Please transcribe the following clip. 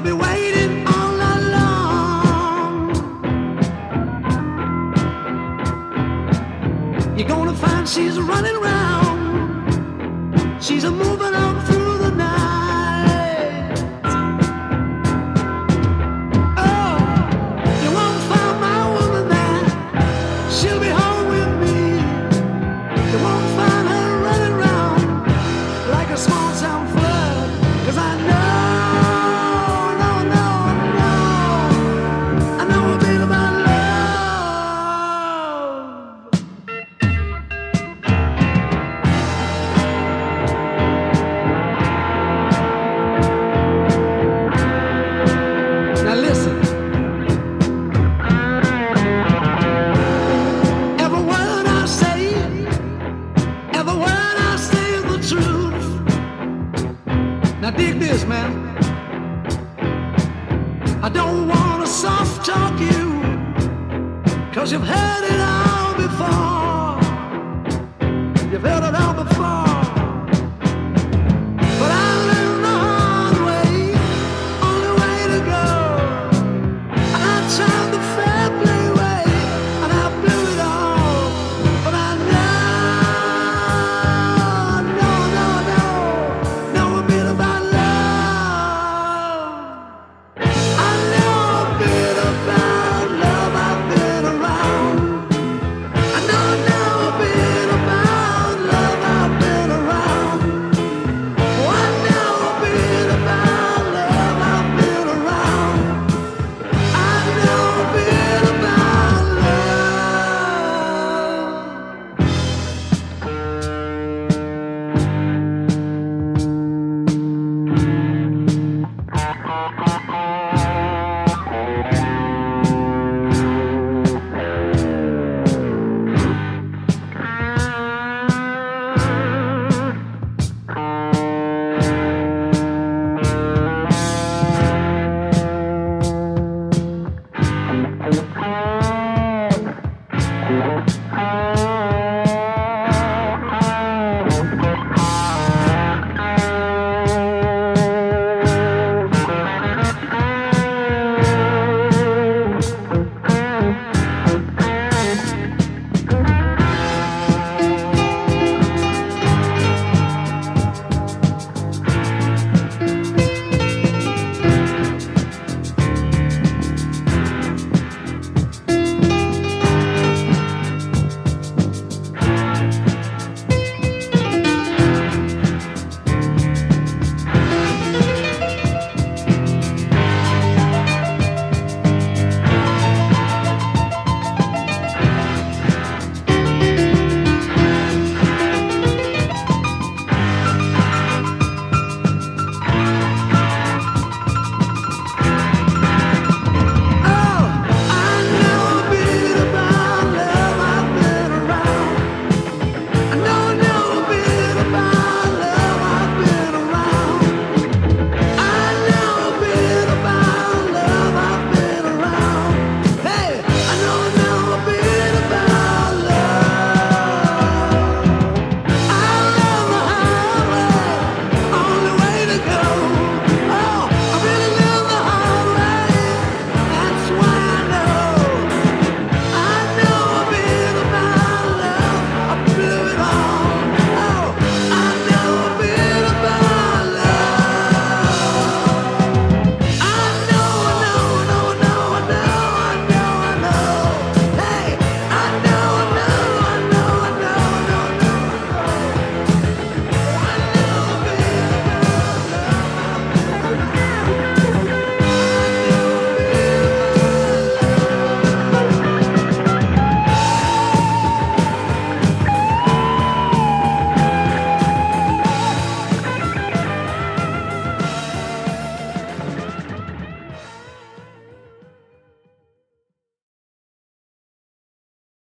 be waiting all night long. You're gonna find she's running around. She's a moving on through the night. Oh, you won't find my woman there. She'll be home with me. You won't find her running around like a small town flood. 'Cause I know a bit about love. Now listen. Every word I say is the truth. Now dig this, man. I don't wanna soft talk you, 'cause you've heard it all before. You've heard it all before.